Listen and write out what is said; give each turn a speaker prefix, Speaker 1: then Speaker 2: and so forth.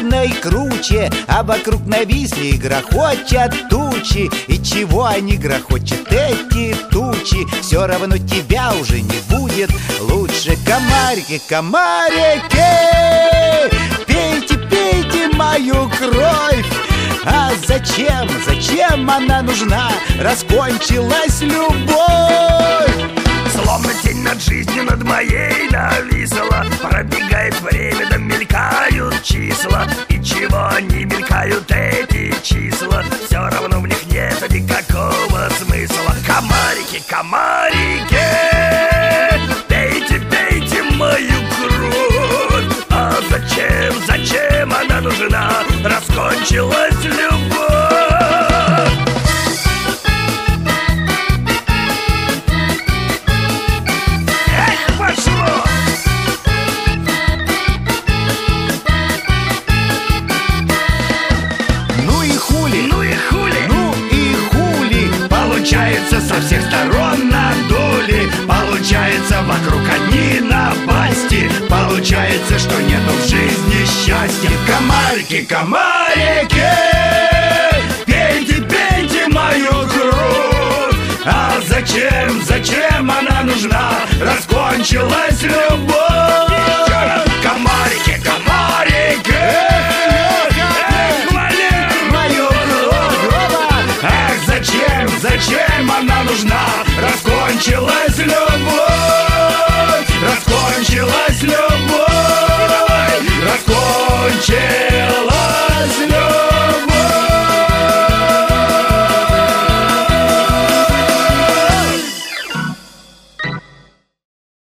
Speaker 1: ровно и круче, а вокруг нависли и грохочут тучи. И чего они грохочут, эти тучи? Все равно тебя уже не будет лучше. Комарики, комарики, пейте, пейте мою кровь. А зачем, зачем она нужна? Раскончилась любовь.
Speaker 2: Словно тень над жизнью над моей нависла. Пробегает время, да мелькают числа. И чего они мелькают, эти числа? Все равно в них нет никакого смысла. Комарики, комарики, пейте, пейте мою кровь. А зачем, зачем она нужна? Раскончилась любовь. Получается, со всех сторон надули. Получается, вокруг одни напасти. Получается, что нету в жизни счастья. Комарики, комарики, пейте, пейте мою кровь. А зачем, зачем она нужна? Раскончилась любовь.